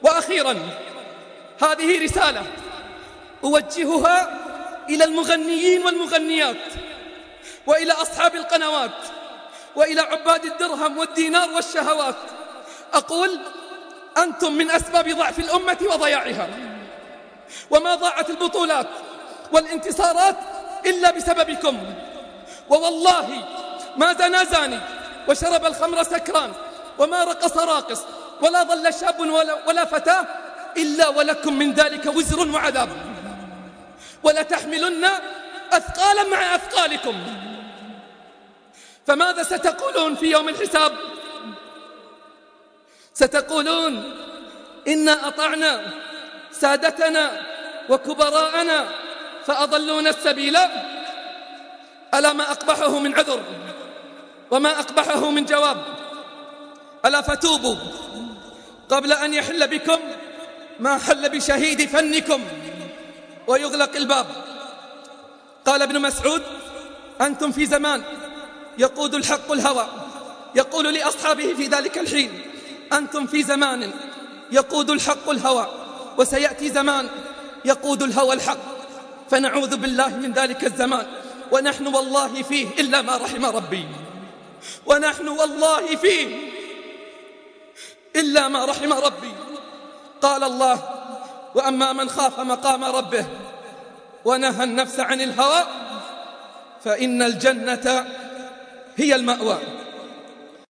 وأخيرا، هذه رسالة أوجهها إلى المغنيين والمغنيات، وإلى أصحاب القنوات، وإلى عباد الدرهم والدينار والشهوات. أقول: أنتم من أسباب ضعف الأمة وضياعها، وما ضاعت البطولات والانتصارات إلا بسببكم. ووالله ما زنى زاني وشرب الخمر سكران وما رقص راقص ولا ضل شاب ولا فتاة إلا ولكم من ذلك وزر وعذاب، ولتحملن أثقالا مع أثقالكم. فماذا ستقولون في يوم الحساب؟ ستقولون: إنا أطعنا سادتنا وكبراءنا فأضلونا السبيل. ألا ما أقبحه من عذر وما أقبحه من جواب. ألا فتوبوا قبل أن يحل بكم ما حل بشهيد فنكم ويغلق الباب. قال ابن مسعود: أنتم في زمان يقود الحق الهوى. يقول لأصحابه في ذلك الحين: أنتم في زمان يقود الحق الهوى، وسيأتي زمان يقود الهوى الحق، فنعوذ بالله من ذلك الزمان، ونحن والله فيه إلا ما رحم ربي، ونحن والله فيه إلا ما رحم ربي. قال الله: وأما من خاف مقام ربه ونهى النفس عن الهوى فإن الجنة هي المأوى.